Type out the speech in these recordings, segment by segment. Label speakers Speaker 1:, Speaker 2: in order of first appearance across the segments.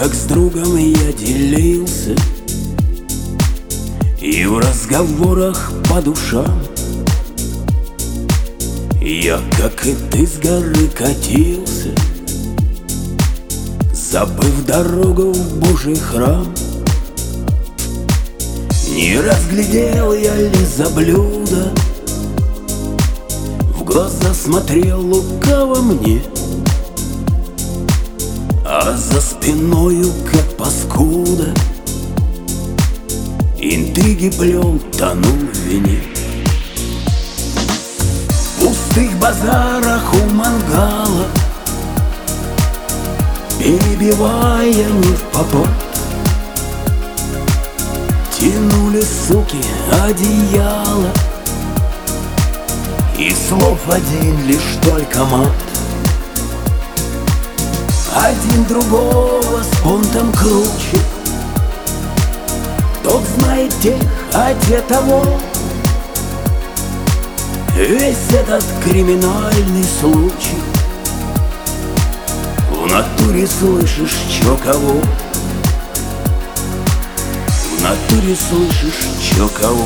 Speaker 1: как с другом я делился, и в разговорах по душам я, как и ты, с горы катился, забыв дорогу в Божий храм. Не разглядел я ли за блюдо, в глаза смотрел лукаво мне, а за спиною, как паскуда, интриги плел, тонул в вине. В пустых базарах у мангала, перебивая невпопад, тянули суки одеяло, и слов один лишь только мат. Один другого с понтом круче, тот знает тех, а те того. Весь этот криминальный случай в натуре слышишь, чё кого. В натуре слышишь, чё кого.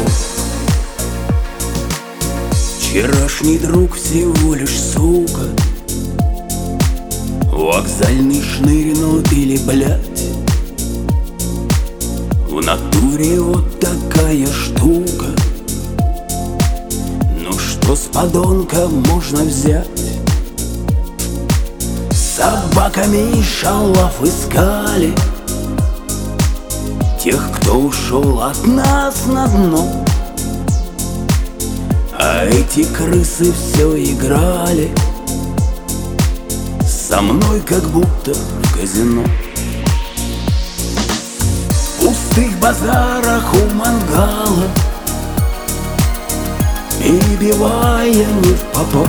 Speaker 1: Вчерашний друг всего лишь сука, вокзальный шнырь, ну или блядь. В натуре вот такая штука. Ну что с подонка можно взять? Собаками шалав искали тех, кто ушел от нас на дно, а эти крысы все играли со мной, как будто в казино. В пустых базарах у мангала, перебивая невпопад,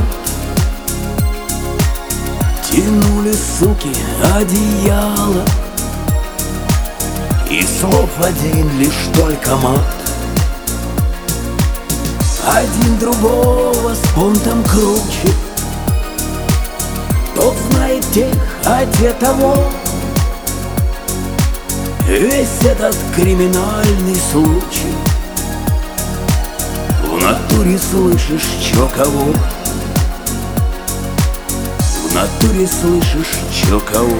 Speaker 1: тянули суки одеяло, и слов один лишь только мат. Один другого с понтом круче, тот знает тех, а те того. Весь этот криминальный случай в натуре слышишь, чё кого. В натуре слышишь, чё кого.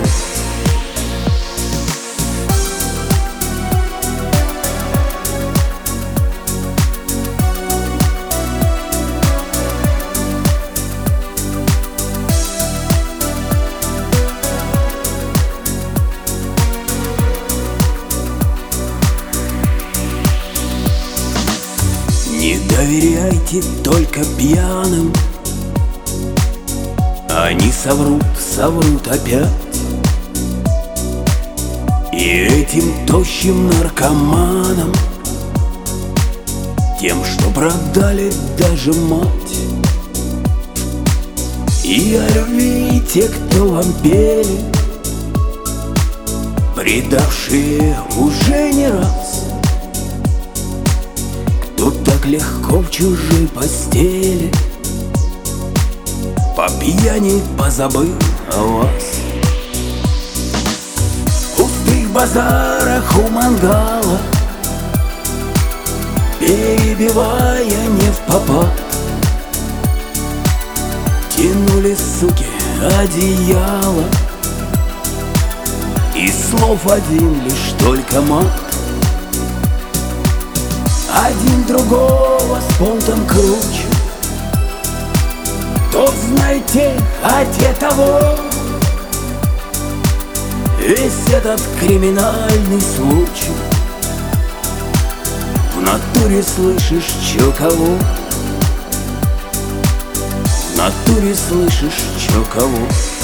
Speaker 1: Не доверяйте только пьяным, они соврут, соврут опять. И этим тощим наркоманам, тем, что продали даже мать. И о любви те, кто вам пели, предавшие уже не раз. Кто так легко в чужой постели, по пьяни позабыл о вас. В пустых базарах у мангала, перебивая невпопад, тянули суки одеяло, и слов один лишь только мат. Один другого с понтом круче, тот знает тех, а те того. Весь этот криминальный случай в натуре слышишь, чё кого. В натуре слышишь, чё кого.